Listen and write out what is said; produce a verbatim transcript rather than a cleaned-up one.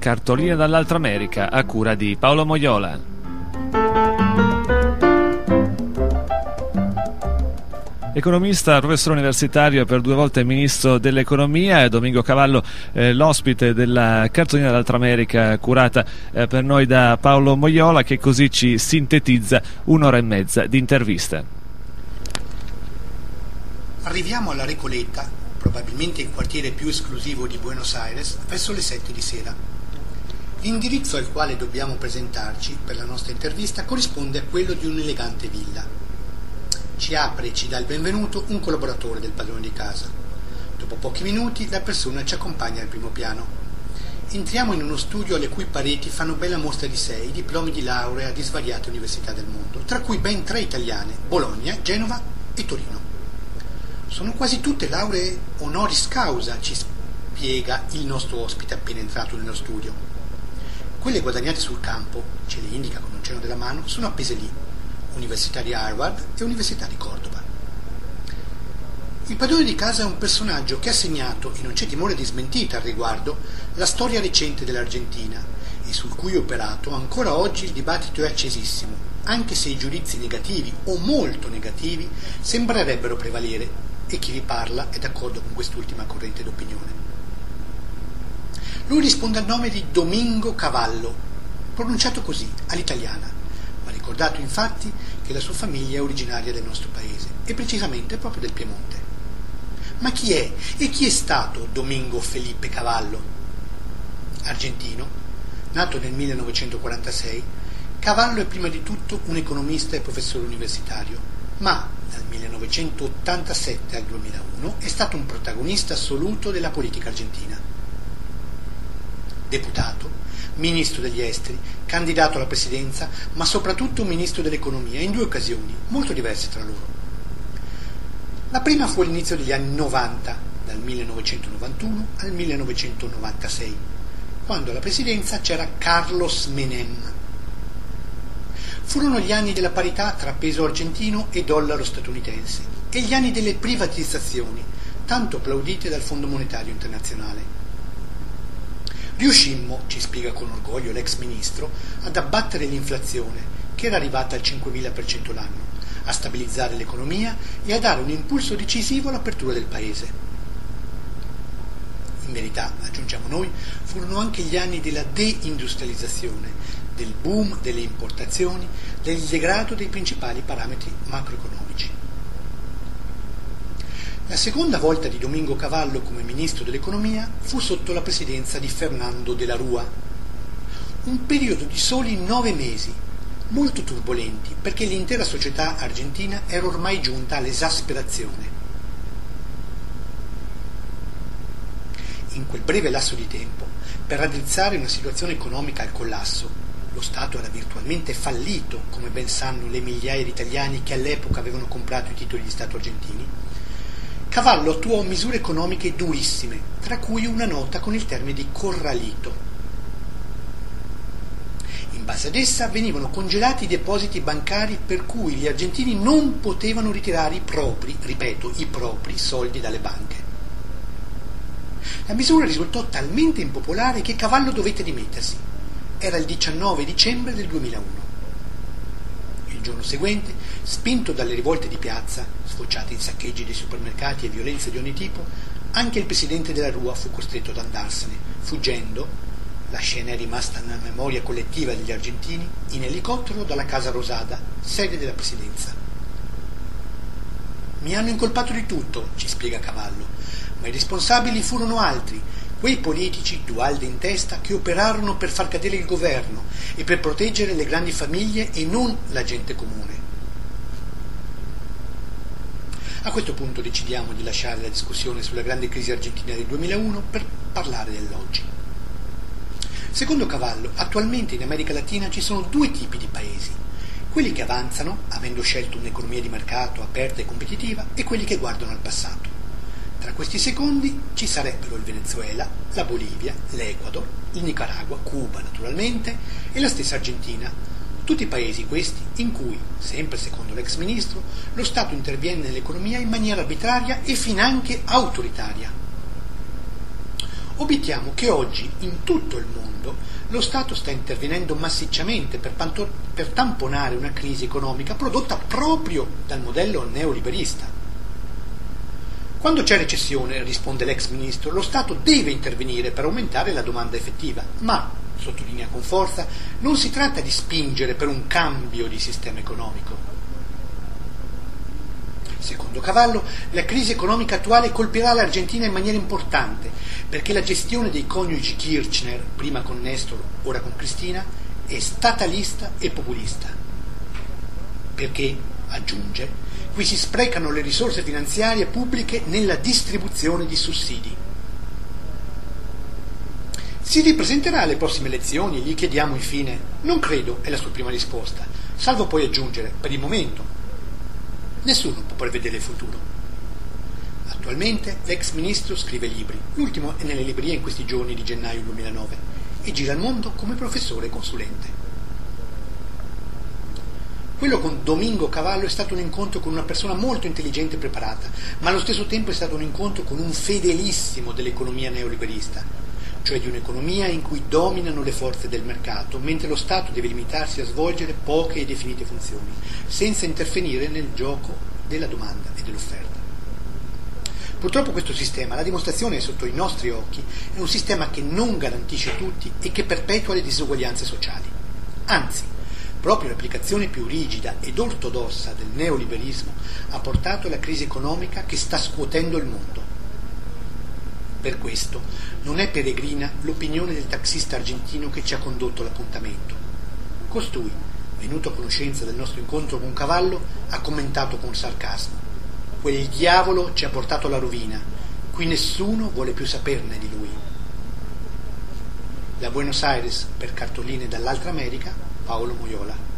Cartoline dall'altra America, a cura di Paolo Moiola. Economista, professore universitario, per due volte ministro dell'economia, Domingo Cavallo, eh, l'ospite della Cartolina dall'altra America curata eh, per noi da Paolo Moiola, che così ci sintetizza un'ora e mezza di interviste. Arriviamo alla Recoleta, probabilmente il quartiere più esclusivo di Buenos Aires, verso le sette di sera. L'indirizzo al quale dobbiamo presentarci per la nostra intervista corrisponde a quello di un'elegante villa. Ci apre e ci dà il benvenuto un collaboratore del padrone di casa. Dopo pochi minuti la persona ci accompagna al primo piano. Entriamo in uno studio alle cui pareti fanno bella mostra di sé i diplomi di laurea di svariate università del mondo, tra cui ben tre italiane: Bologna, Genova e Torino. Sono quasi tutte lauree honoris causa, ci spiega il nostro ospite appena entrato nello studio. Quelle guadagnate sul campo, ce le indica con un cenno della mano, sono appese lì: Università di Harvard e Università di Cordova. Il padrone di casa è un personaggio che ha segnato, e non c'è timore di smentita al riguardo, la storia recente dell'Argentina e sul cui operato ancora oggi il dibattito è accesissimo, anche se i giudizi negativi o molto negativi sembrerebbero prevalere e chi vi parla è d'accordo con quest'ultima corrente d'opinione. Lui risponde al nome di Domingo Cavallo, pronunciato così, all'italiana, ma ricordato infatti che la sua famiglia è originaria del nostro paese e precisamente proprio del Piemonte. Ma chi è e chi è stato Domingo Felipe Cavallo? Argentino, nato nel millenovecentoquarantasei, Cavallo è prima di tutto un economista e professore universitario, ma dal millenovecentottantasette al duemilauno è stato un protagonista assoluto della politica argentina. Deputato, ministro degli esteri, candidato alla presidenza, ma soprattutto ministro dell'economia, in due occasioni, molto diverse tra loro. La prima fu all'inizio degli anni novanta, dal millenovecentonovantuno al millenovecentonovantasei, quando alla presidenza c'era Carlos Menem. Furono gli anni della parità tra peso argentino e dollaro statunitense e gli anni delle privatizzazioni, tanto applaudite dal Fondo Monetario Internazionale. Riuscimmo, ci spiega con orgoglio l'ex ministro, ad abbattere l'inflazione, che era arrivata al cinquemila per cento l'anno, a stabilizzare l'economia e a dare un impulso decisivo all'apertura del paese. In verità, aggiungiamo noi, furono anche gli anni della deindustrializzazione, del boom delle importazioni, del degrado dei principali parametri macroeconomici. La seconda volta di Domingo Cavallo come ministro dell'economia fu sotto la presidenza di Fernando de la Rúa. Un periodo di soli nove mesi, molto turbolenti, perché l'intera società argentina era ormai giunta all'esasperazione. In quel breve lasso di tempo, per raddrizzare una situazione economica al collasso, lo Stato era virtualmente fallito, come ben sanno le migliaia di italiani che all'epoca avevano comprato i titoli di Stato argentini, Cavallo attuò misure economiche durissime, tra cui una nota con il termine di corralito. In base ad essa venivano congelati i depositi bancari per cui gli argentini non potevano ritirare i propri, ripeto, i propri soldi dalle banche. La misura risultò talmente impopolare che Cavallo dovette dimettersi. Era il diciannove dicembre del duemilauno. Il giorno seguente, spinto dalle rivolte di piazza, sfociate in saccheggi dei supermercati e violenze di ogni tipo, anche il presidente della Rúa fu costretto ad andarsene, fuggendo, la scena è rimasta nella memoria collettiva degli argentini, in elicottero dalla Casa Rosada, sede della presidenza. Mi hanno incolpato di tutto, ci spiega Cavallo, ma i responsabili furono altri, quei politici, Duhalde in testa, che operarono per far cadere il governo e per proteggere le grandi famiglie e non la gente comune. A questo punto decidiamo di lasciare la discussione sulla grande crisi argentina del duemilauno per parlare dell'oggi. Secondo Cavallo, attualmente in America Latina ci sono due tipi di paesi: quelli che avanzano, avendo scelto un'economia di mercato aperta e competitiva, e quelli che guardano al passato. Tra questi secondi ci sarebbero il Venezuela, la Bolivia, l'Ecuador, il Nicaragua, Cuba naturalmente e la stessa Argentina. Tutti paesi questi in cui, sempre secondo l'ex ministro, lo Stato interviene nell'economia in maniera arbitraria e finanche autoritaria. Obiettiamo che oggi in tutto il mondo mondo, lo Stato sta intervenendo massicciamente per, panto- per tamponare una crisi economica prodotta proprio dal modello neoliberista. Quando c'è recessione, risponde l'ex ministro, lo Stato deve intervenire per aumentare la domanda effettiva, ma, sottolinea con forza, non si tratta di spingere per un cambio di sistema economico. Secondo Cavallo, la crisi economica attuale colpirà l'Argentina in maniera importante, perché la gestione dei coniugi Kirchner, prima con Nestor, ora con Cristina, è statalista e populista. Perché, aggiunge, qui si sprecano le risorse finanziarie pubbliche nella distribuzione di sussidi. Si ripresenterà alle prossime elezioni e gli chiediamo infine, non credo, è la sua prima risposta, salvo poi aggiungere, per il momento, nessuno può prevedere il futuro. Attualmente l'ex ministro scrive libri, l'ultimo è nelle librerie in questi giorni di gennaio duemilanove, e gira il mondo come professore e consulente. Quello con Domingo Cavallo è stato un incontro con una persona molto intelligente e preparata, ma allo stesso tempo è stato un incontro con un fedelissimo dell'economia neoliberista, cioè di un'economia in cui dominano le forze del mercato, mentre lo Stato deve limitarsi a svolgere poche e definite funzioni, senza intervenire nel gioco della domanda e dell'offerta. Purtroppo questo sistema, la dimostrazione è sotto i nostri occhi, è un sistema che non garantisce tutti e che perpetua le disuguaglianze sociali. Anzi, proprio l'applicazione più rigida ed ortodossa del neoliberismo ha portato alla crisi economica che sta scuotendo il mondo. Per questo non è peregrina l'opinione del taxista argentino che ci ha condotto all'appuntamento. Costui, venuto a conoscenza del nostro incontro con Cavallo, ha commentato con sarcasmo: quel diavolo ci ha portato alla rovina, qui nessuno vuole più saperne di lui. Da Buenos Aires, per cartoline dall'altra America, Paolo Moiola.